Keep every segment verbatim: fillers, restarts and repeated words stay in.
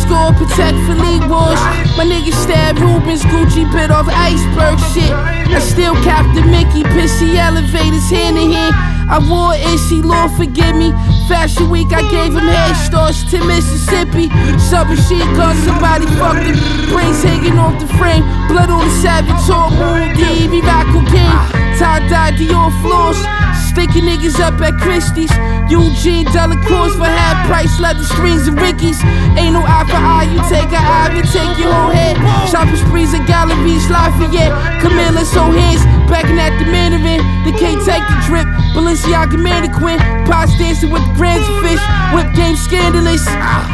score, protect for league wars. My niggas stabbed Rubens, Gucci bit off iceberg shit. I still Captain Mickey, pissy elevators hand in hand. I wore Issy, Lord forgive me. Fashion week, I gave him head starts to Mississippi. Subber sheet, cause somebody fucked him. Brains hanging off the frame. Blood on the savage, tall moon, D V Rocco King. Tie-dye Dior floors. Sticking niggas up at Christie's. Eugene Delacroix for half price, leather strings and Rickies. Ain't no eye for eye, you take an eye, you take your whole head. Shopping sprees at galleries, Lafayette. Camilla's whole hands, backing at the Mandarin. They can't take the drip. Balenciaga mannequin, pots dancing with the grands fish. Whip game scandalous.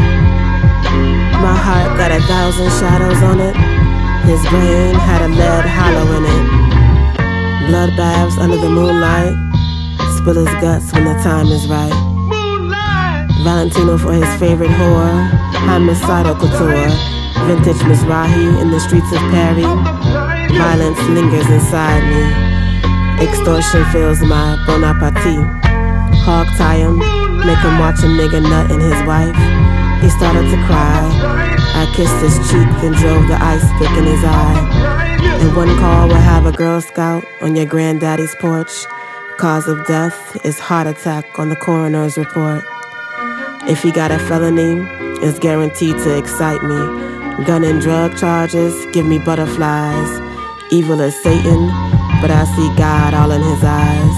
My heart got a thousand shadows on it. His brain had a lead hollow in it. Bloodbaths under the moonlight. Spill his guts when the time is right. Valentino for his favorite whore. Homicidal couture. Vintage Mizrahi in the streets of Paris. Violence lingers inside me. Extortion fills my bon appetit. Hog tie him, make him watch a nigga nut in his wife. He started to cry. I kissed his cheek, then drove the ice pick in his eye. And one call will have a Girl Scout on your granddaddy's porch. Cause of death is heart attack on the coroner's report. If he got a felony, it's guaranteed to excite me. Gun and drug charges give me butterflies. Evil as Satan, but I see God all in his eyes.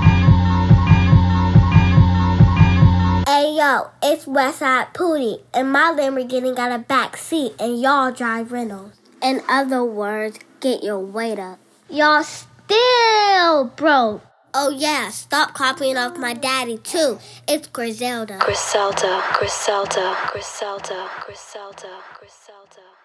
Hey yo, it's Westside Pootie, and my Lamborghini got a back seat, and y'all drive Reynolds. In other words, get your weight up. Y'all still broke. Oh yeah, stop copying off my daddy too. It's Griselda. Griselda, Griselda, Griselda, Griselda, Griselda.